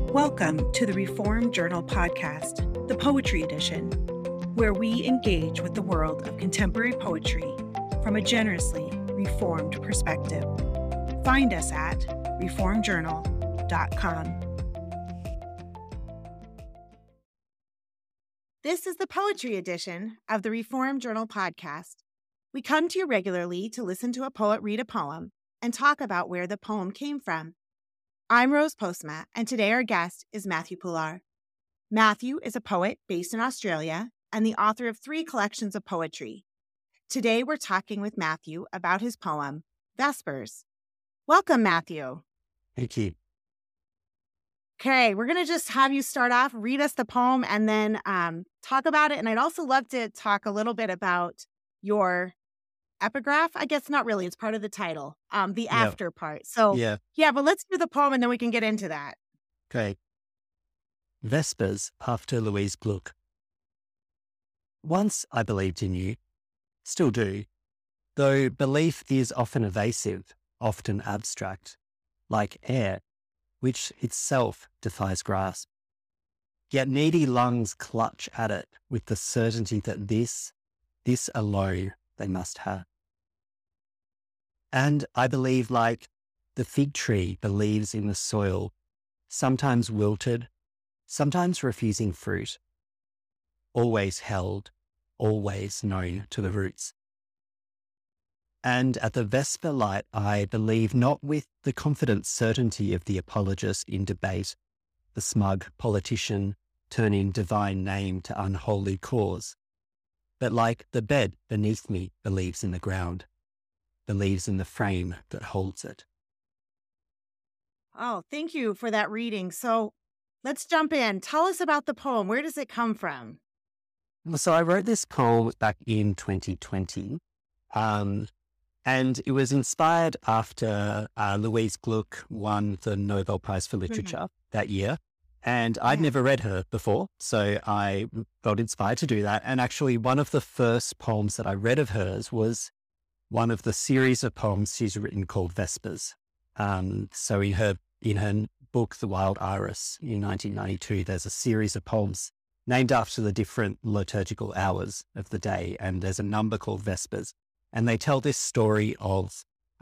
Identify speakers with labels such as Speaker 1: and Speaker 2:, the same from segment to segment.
Speaker 1: Welcome to the Reformed Journal podcast, the Poetry Edition, where we engage with the world of contemporary poetry from a generously reformed perspective. Find us at reformedjournal.com. This is the Poetry Edition of the Reformed Journal podcast. We come to you regularly to listen to a poet read a poem and talk about where the poem came from. I'm Rose Postma, and today our guest is Matthew Poullard. Matthew is a poet based in Australia and the author of 3 collections of poetry. Today we're talking with Matthew about his poem, Vespers. Welcome, Matthew.
Speaker 2: Thank you.
Speaker 1: Okay, we're going to just have you start off, read us the poem, and then talk about it. And I'd also love to talk a little bit about your epigraph. I guess not really. It's part of the title, the after part. So, yeah, but let's do the poem and then we can get into that.
Speaker 2: Okay. Vespers after Louise Gluck. Once I believed in you, still do, though belief is often evasive, often abstract, like air, which itself defies grasp. Yet needy lungs clutch at it with the certainty that this alone they must have. And I believe, like the fig tree believes in the soil, sometimes wilted, sometimes refusing fruit, always held, always known to the roots. And at the Vesper light, I believe not with the confident certainty of the apologist in debate, the smug politician turning divine name to unholy cause, but like the bed beneath me believes in the ground, believes in the frame that holds it.
Speaker 1: Oh, thank you for that reading. So let's jump in. Tell us about the poem. Where does it come from?
Speaker 2: So I wrote this poem back in 2020, and it was inspired after Louise Gluck won the Nobel Prize for Literature that year. And I'd never read her before, so I felt inspired to do that. And actually, one of the first poems that I read of hers was one of the series of poems she's written called Vespers. So in her book, The Wild Iris, in 1992, there's a series of poems named after the different liturgical hours of the day, and there's a number called Vespers. And they tell this story of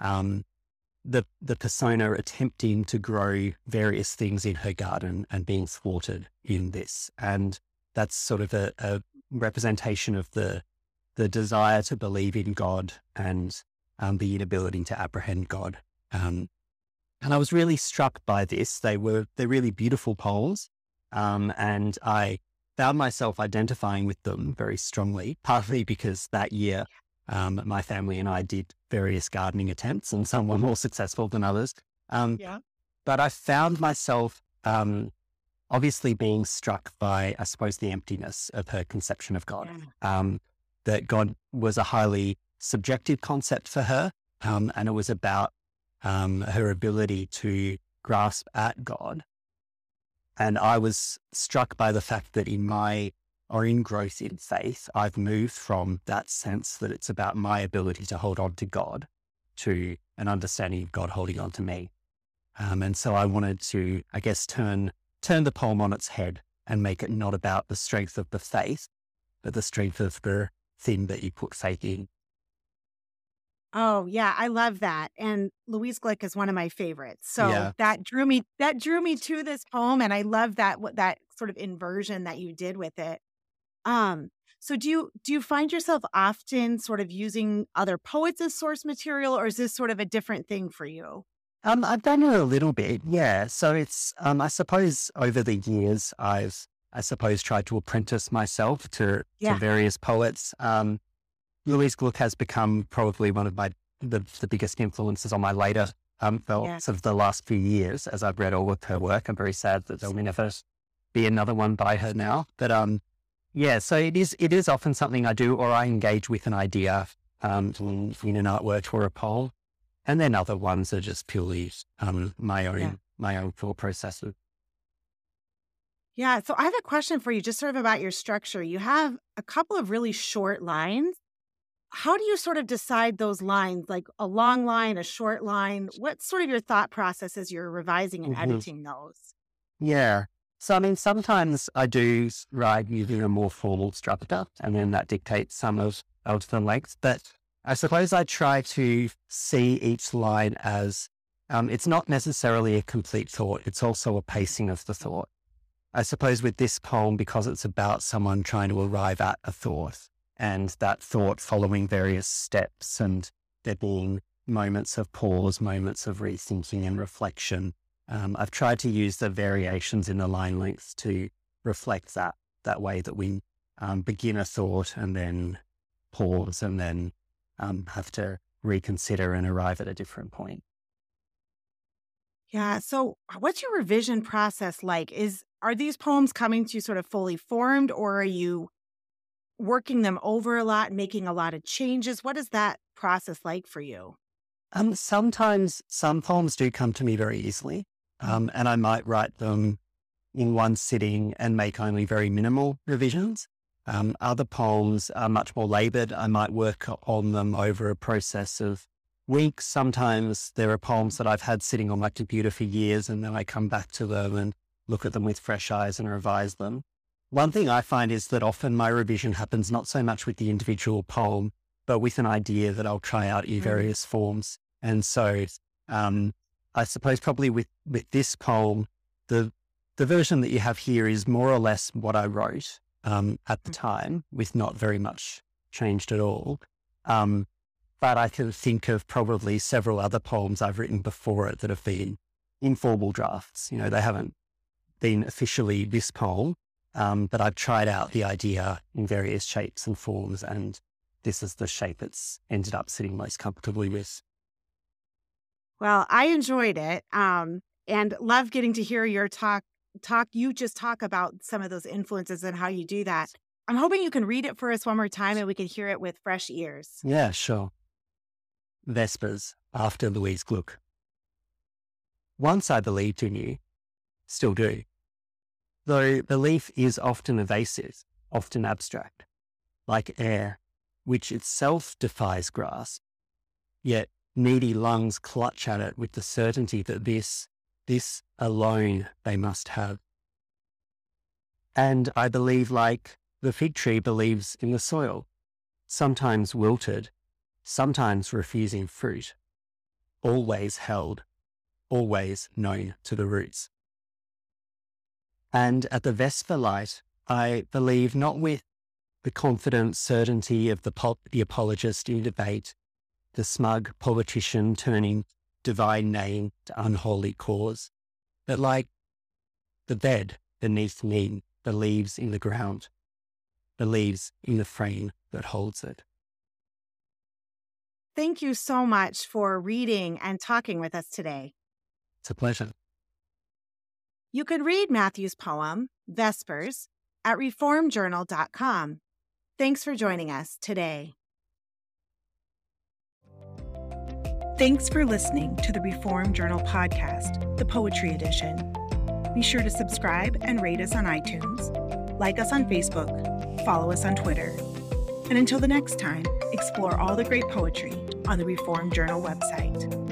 Speaker 2: the persona attempting to grow various things in her garden and being thwarted in this. And that's sort of a representation of the desire to believe in God and the inability to apprehend God. And I was really struck by this. They're really beautiful poems. And I found myself identifying with them very strongly, partly because that year my family and I did various gardening attempts, and some were more successful than others. But I found myself obviously being struck by, I suppose, the emptiness of her conception of God. That God was a highly subjective concept for her, and it was about her ability to grasp at God. And I was struck by the fact that in my own growth in faith, I've moved from that sense that it's about my ability to hold on to God to an understanding of God holding on to me. And so I wanted to, I guess, turn the poem on its head and make it not about the strength of the faith, but the strength of the thing that you put faith in.
Speaker 1: Oh, yeah, I love that. And Louise Gluck is one of my favorites. So that drew me to this poem. And I love that sort of inversion that you did with it. So do you find yourself often sort of using other poets as source material, or is this sort of a different thing for you?
Speaker 2: I've done it a little bit, yeah. So it's, I suppose over the years, I've tried to apprentice myself to various poets. Louise Gluck has become probably one of the biggest influences on my later sort of the last few years as I've read all of her work. I'm very sad that there'll never be another one by her now. But so it is often something I do, or I engage with an idea in an artwork or a poem. And then other ones are just purely my own thought processes.
Speaker 1: Yeah. So I have a question for you, just sort of about your structure. You have a couple of really short lines. How do you sort of decide those lines, like a long line, a short line? What's sort of your thought process as you're revising and editing those?
Speaker 2: Yeah. So, I mean, sometimes I do write using a more formal structure, and then that dictates some of the length. But I suppose I try to see each line as it's not necessarily a complete thought. It's also a pacing of the thought. I suppose with this poem, because it's about someone trying to arrive at a thought and that thought following various steps and there being moments of pause, moments of rethinking and reflection. I've tried to use the variations in the line lengths to reflect that way that we begin a thought and then pause and then have to reconsider and arrive at a different point.
Speaker 1: Yeah. So, what's your revision process like? Are these poems coming to you sort of fully formed, or are you working them over a lot, making a lot of changes? What is that process like for you?
Speaker 2: Sometimes some poems do come to me very easily, and I might write them in one sitting and make only very minimal revisions. Other poems are much more labored. I might work on them over a process of weeks. Sometimes there are poems that I've had sitting on my computer for years, and then I come back to them and look at them with fresh eyes and revise them. One thing I find is that often my revision happens not so much with the individual poem, but with an idea that I'll try out in various forms. And so I suppose probably with this poem, the version that you have here is more or less what I wrote at the time, with not very much changed at all. But I can think of probably several other poems I've written before it that have been informal drafts. You know, they haven't been officially this poem, but I've tried out the idea in various shapes and forms, and this is the shape it's ended up sitting most comfortably with.
Speaker 1: Well, I enjoyed it, and love getting to hear your talk. You just talk about some of those influences and how you do that. I'm hoping you can read it for us one more time and we can hear it with fresh ears.
Speaker 2: Yeah, sure. Vespers, after Louise Gluck. Once I believed in you, still do. Though belief is often evasive, often abstract, like air, which itself defies grasp, yet needy lungs clutch at it with the certainty that this alone they must have. And I believe, like the fig tree believes in the soil, sometimes wilted, sometimes refusing fruit, always held, always known to the roots. And at the Vesper light, I believe not with the confident certainty of the apologist in debate, the smug politician turning divine name to unholy cause, but like the bed beneath me believes in the ground, believes in the frame that holds it.
Speaker 1: Thank you so much for reading and talking with us today.
Speaker 2: It's a pleasure.
Speaker 1: You can read Matthew's poem, Vespers, at reformjournal.com. Thanks for joining us today. Thanks for listening to the Reform Journal podcast, the Poetry Edition. Be sure to subscribe and rate us on iTunes, like us on Facebook, follow us on Twitter. And until the next time, explore all the great poetry on the Reform Journal website.